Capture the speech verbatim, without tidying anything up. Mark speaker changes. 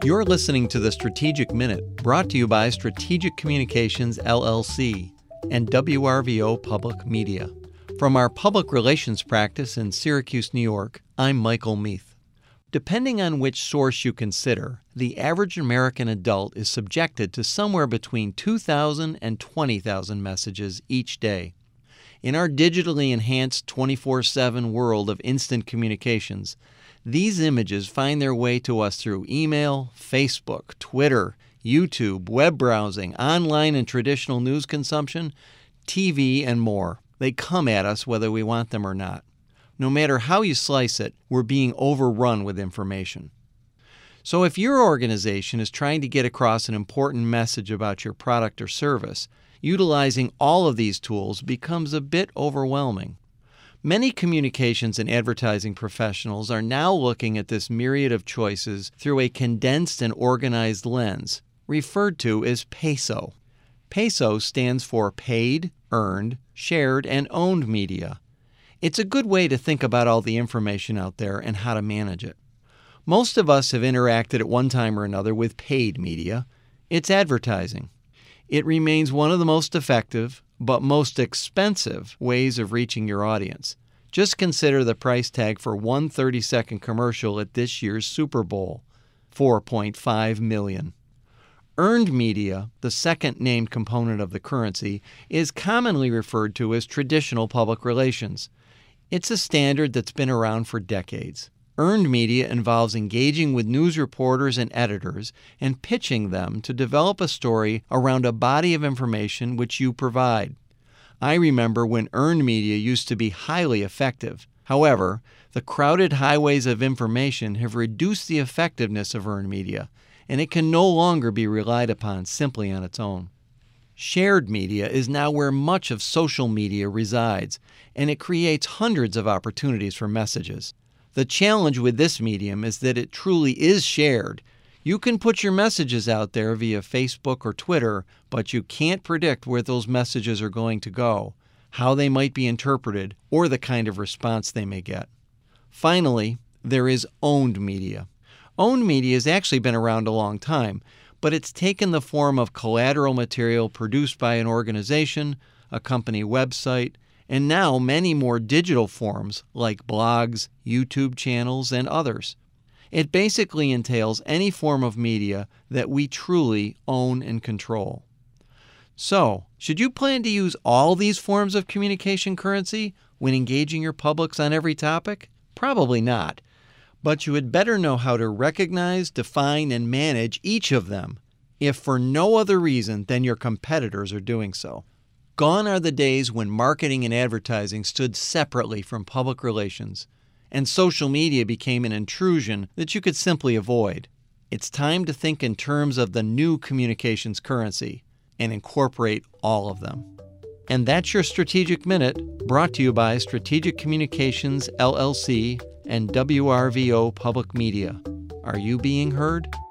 Speaker 1: You're listening to the Strategic Minute, brought to you by Strategic Communications, L L C, and W R V O Public Media. From our public relations practice in Syracuse, New York, I'm Michael Meath. Depending on which source you consider, the average American adult is subjected to somewhere between two thousand and twenty thousand messages each day. In our digitally enhanced twenty-four seven world of instant communications, these images find their way to us through email, Facebook, Twitter, YouTube, web browsing, online and traditional news consumption, T V, and more. They come at us whether we want them or not. No matter how you slice it, we're being overrun with information. So if your organization is trying to get across an important message about your product or service, utilizing all of these tools becomes a bit overwhelming. Many communications and advertising professionals are now looking at this myriad of choices through a condensed and organized lens, referred to as PESO. PESO stands for Paid, Earned, Shared, and Owned Media. It's a good way to think about all the information out there and how to manage it. Most of us have interacted at one time or another with paid media. It's advertising. It remains one of the most effective, but most expensive ways of reaching your audience. Just consider the price tag for one thirty-second commercial at this year's Super Bowl, four point five million dollars. Earned media, the second named component of the currency, is commonly referred to as traditional public relations. It's a standard that's been around for decades. Earned media involves engaging with news reporters and editors and pitching them to develop a story around a body of information which you provide. I remember when earned media used to be highly effective. However, the crowded highways of information have reduced the effectiveness of earned media, and it can no longer be relied upon simply on its own. Shared media is now where much of social media resides, and it creates hundreds of opportunities for messages. The challenge with this medium is that it truly is shared. You can put your messages out there via Facebook or Twitter, but you can't predict where those messages are going to go, how they might be interpreted, or the kind of response they may get. Finally, there is owned media. Owned media has actually been around a long time, but it's taken the form of collateral material produced by an organization, a company website, and now many more digital forms like blogs, YouTube channels, and others. It basically entails any form of media that we truly own and control. So, should you plan to use all these forms of communication currency when engaging your publics on every topic? Probably not. But you had better know how to recognize, define, and manage each of them, if for no other reason than your competitors are doing so. Gone are the days when marketing and advertising stood separately from public relations, and social media became an intrusion that you could simply avoid. It's time to think in terms of the new communications currency and incorporate all of them. And that's your Strategic Minute, brought to you by Strategic Communications, L L C, and W R V O Public Media. Are you being heard?